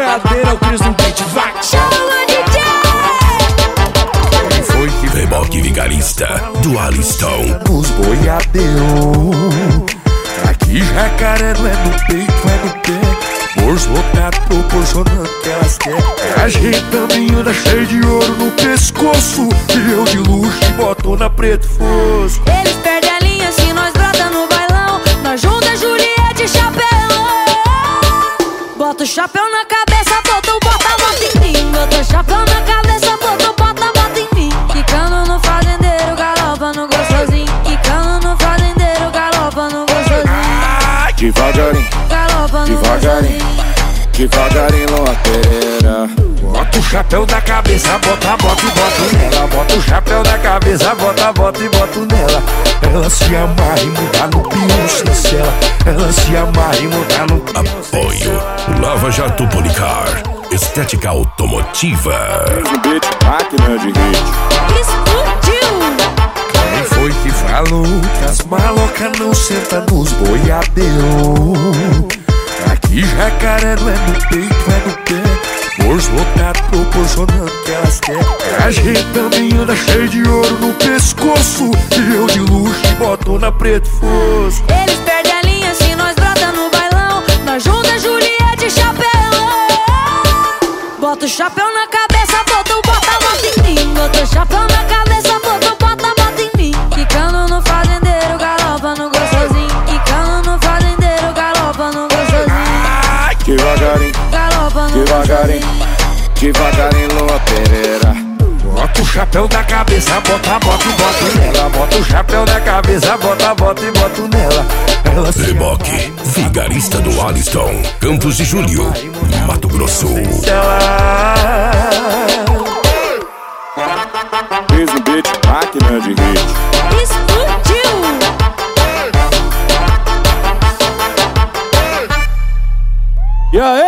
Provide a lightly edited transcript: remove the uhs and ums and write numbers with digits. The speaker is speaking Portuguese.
boiadeira, o Cris no beat, vai! Chama DJ! Quem foi que Reboque vigarista do Alisson. nos boiadeiros? Aqui jacaré não é no peito, é no pé. Bolso lotado proporcionando que elas querem. Ajeitando cheio de ouro no pescoço. E eu de luxo e botona preto fosco. Eles perdem a linha se nós brota no bailão. Nós junta Juliette e chapelão. Bota o chapéu na cabeça, bota a bota em mim. Bota o chapéu na cabeça, bota a bota em mim. Quicando no fazendeiro, galopa no gostosinho. Quicando no fazendeiro, galopa no gostosinho. Devagarinho, Galopa no devagarinho, gostosinho. devagarinho, loteira. Bota o chapéu da cabeça, bota a bota e boto nela. Bota o chapéu da cabeça, bota a bota e boto nela. Ela se amarra e muda no pião sem cela. Ela se amarra e muda no pião sem Apoio cela. Lava Jato Policar. Estética automotiva. Beat, máquina de hit. Explodiu! Quem foi que falou que as malocas não sentam nos boiadeiros? Aqui jacaré não é no peito, é no pé. Bolso lotado proporcionando que elas querem. Ajeitando cheio de ouro no pescoço. E eu de luxo e botona preto fosco. Eles perdem a linha se nós brota no bailão. Nós junta Juliette e chapelão. Bota o chapéu na cabeça, bota a bota em mim. Bota o chapéu na cabeça, bota a bota em mim. Quicando no fazendeiro, galopa no gostosinho. Quicando no fazendeiro, galopa no gostosinho. Devagarinho, Galopa no devagarinho, gostosinho. devagarinho, loteira. Bota o chapéu da cabeça, bota a bota e boto nela. Bota o chapéu da cabeça, bota a bota e boto nela. Ela se Reboque vigarista do Alisson. Campos de Julho, Mato Grosso. Fez o beat, máquina de hit. Explodiu! E aí?